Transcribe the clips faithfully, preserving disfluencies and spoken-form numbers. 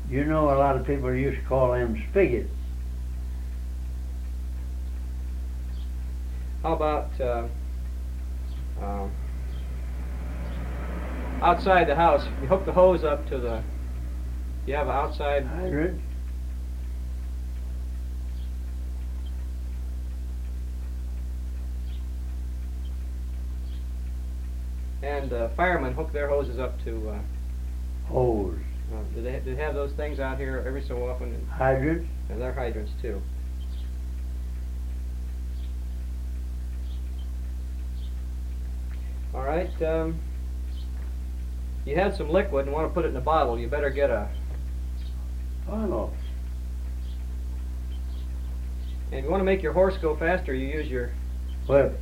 You know, a lot of people used to call them spigots. How about uh, uh, outside the house? You hook the hose up to the. You have an outside hydrant. And uh, firemen hook their hoses up to uh, hose. Uh, do they do they have those things out here every so often? Hydrants. And they're hydrants too. All right. Um, you had some liquid and want to put it in a bottle. You better get a bottle. And if you want to make your horse go faster, you use your whip.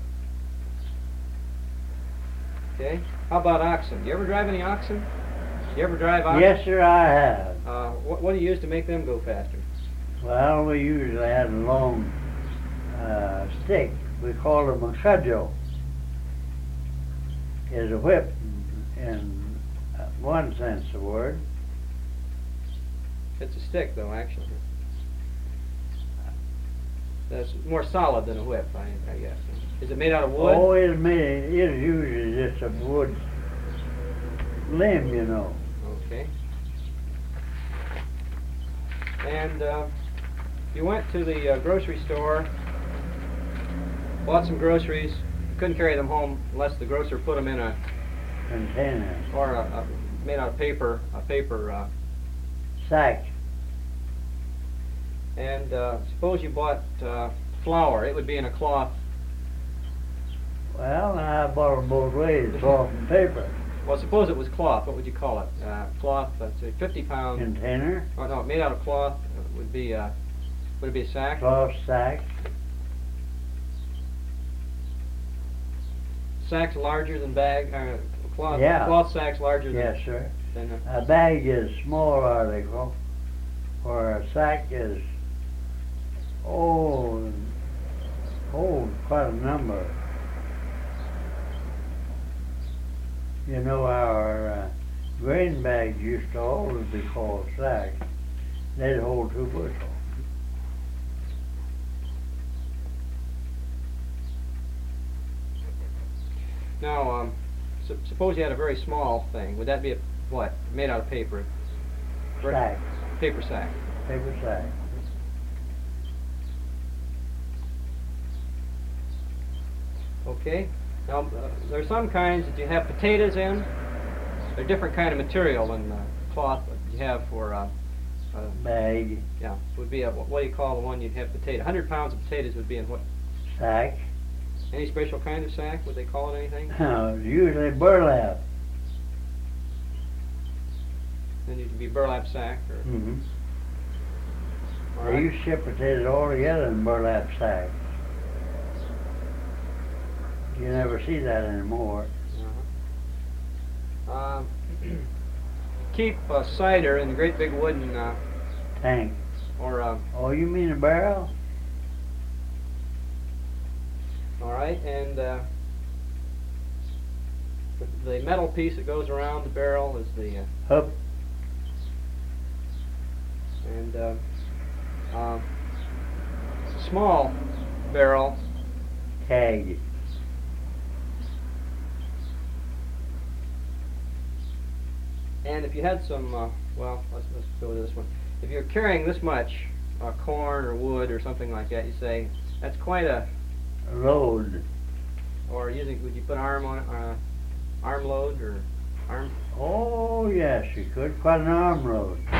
Okay. How about oxen? Do you ever drive any oxen? You ever drive oxen? Yes, sir, I have. Uh, what, what do you use to make them go faster? Well, we usually had a long uh, stick. We called them a cudgel. Is a whip in one sense of the word. It's a stick, though, actually. That's more solid than a whip, I, I guess. Is it made out of wood? Oh, it's made. It's usually just a wood limb, you know. Okay. And uh, you went to the uh, grocery store, bought some groceries. You couldn't carry them home unless the grocer put them in a container or a, a made out of paper, a paper uh, sack. And uh, suppose you bought uh, flour, it would be in a cloth. Well, I bought them both ways, cloth and paper. Well, suppose it was cloth. What would you call it? Uh, cloth. That's a fifty pound container. Oh no, made out of cloth. Uh, would be uh, would it be a sack? Cloth sack. Sacks larger than bag. Uh, cloth. Yeah. Cloth sacks larger. Yes, than, sir. Than a, a bag is a small article, or a sack is oh, hold quite a number. You know, our uh, grain bags used to always be called sacks. They'd hold two bushels. Now, um, su suppose you had a very small thing. Would that be a what? Made out of paper? Sack. Paper sack. Paper sack. Okay. Now, uh, there are some kinds that you have potatoes in. They're a different kind of material than uh, cloth that you have for uh, uh, bag. Yeah, would be a, what do you call the one you'd have potato? one hundred pounds of potatoes would be in what? Sack. Any special kind of sack? Would they call it anything? Uh, usually burlap. Then you'd be burlap sack. Or mm-hmm. All They right. used to ship potatoes all together in burlap sacks. You never see that anymore. Uh-huh. Uh, keep uh, cider in a great big wooden uh, tank. Or uh, oh, you mean a barrel? All right, and uh, the, the metal piece that goes around the barrel is the uh, hook. And uh, uh, small barrel. Tag. And if you had some, uh, well, let's, let's go to this one. If you're carrying this much uh, corn or wood or something like that, you say, that's quite a load. Or using, would you put arm on it, uh, arm load or arm? Oh, yes, you could. Quite an arm load.